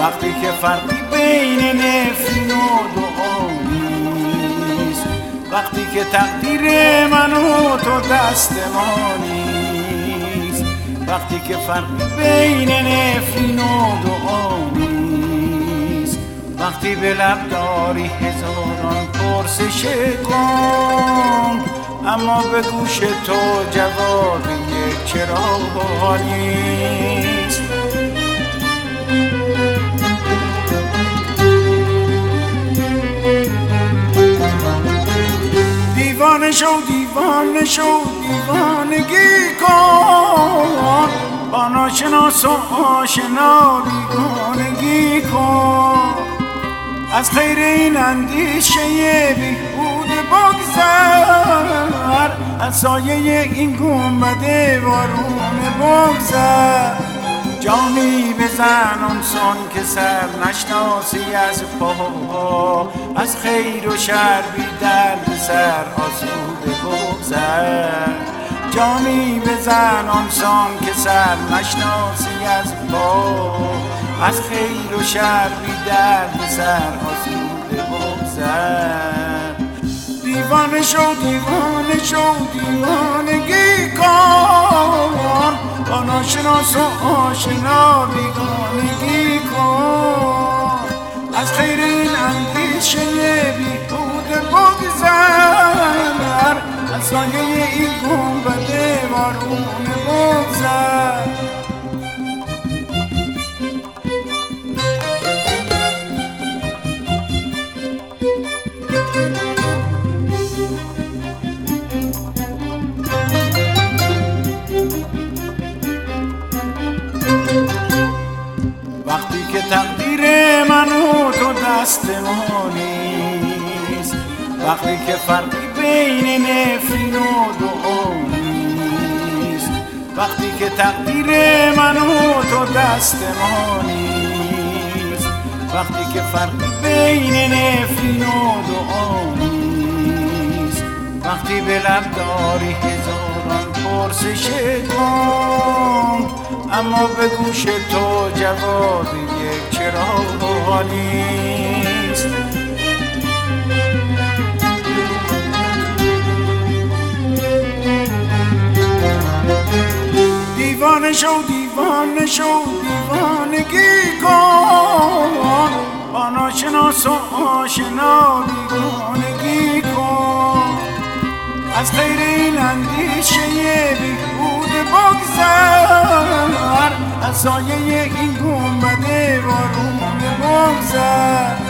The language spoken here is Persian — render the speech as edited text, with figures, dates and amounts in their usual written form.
وقتی که فرقی بین نفرین و دعا نیست، وقتی که تقدیر من و تو دست ما نیست، وقتی که فرقی بین نفرین و دعا نیست، وقتی به لب داری هزاران پرسش کن اما به گوش تو جواب یک چرا نیست. دیوانه شو دیوانه شو دیوانگی کن، با ناشناس و آشنا بیگانگی کن، از خیر این اندیشه بیهوده بگذر، از سایه این گنبد وارونه بگذر، جامی بزن آنسان که سر نشناسی از پا، از خیر و شر بی درد سر آسوده بگذر، جامی بزن آنسان که سر نشناسی از پا، از خیر و شر بی درد سر آسوده بگذر. دیوانه شو دیوانه شو دیوانگی کن، با ناشناس و آشنا بیگانگی کن، از خیر این اندیشه بیهوده بگذر، از سایه این گنبد وارونه بگذر. وقتی که تقدیر من و تو دست ما نیست، وقتی که فرقی بین نفرین و دعا نیست، وقتی که تقدیر من و تو دست ما نیست، وقتی که فرقی بین نفرین و دعا نیست، وقتی به لب داری هزاران پرسش کن اما به گوش تو جواب یک چرا نیست. دیوانه شو دیوانه شو دیوانگی کن، با ناشناس و آشنا بیگانگی کن، از خیر این اندیشه بیهوده بگذر، از سایه این گنبد وارونه بگذر.